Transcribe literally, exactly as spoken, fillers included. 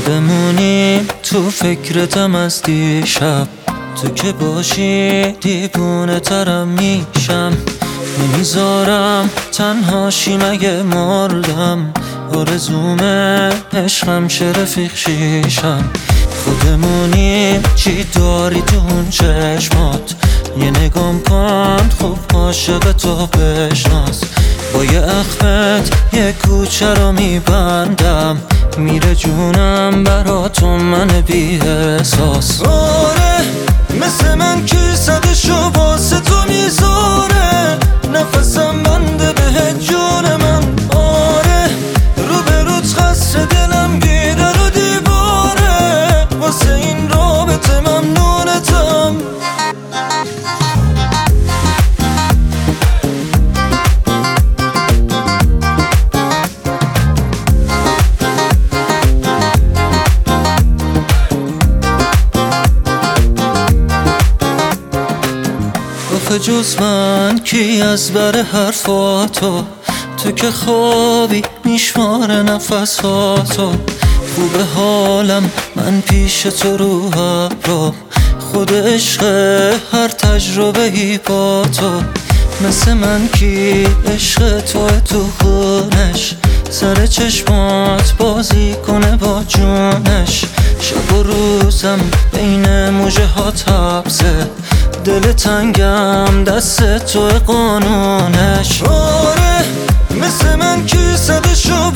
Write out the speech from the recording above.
بمونیم تو فکرتم از دیشب، تو که باشی دیوونه ترم میشم. نمیذارم تنهاشی مگه مردم، آرزومه عشقم شه رفیق شیشم. خودمونیم چی داری تو اون چشمات، یه نگام کن خوب عاشق تو بشناس. با یه اخمت یه کوچه رو میبندم، میره جونم براتون من بی احساس. آره مثل من کی صدشو واسه تو میذاره، نفسم بنده به جون من. آره رو به روت خسته دلم گیره رو دیواره، واسه این رابطه ممنونتم. آخه جز من کی از بر حرفاتو، تو که خوابی میشماره نفساتو. خوبه حالم من پیش تو رو ابرام، خود عشق هر تجربه ای با تو. مثل من کی عشق توه تو خونش، سر چشمات بازی کنه با جونش. شب و روزم بین موجه ها تبزه، دل تنگم دست تو قانونش. آره مثل من کی صدشو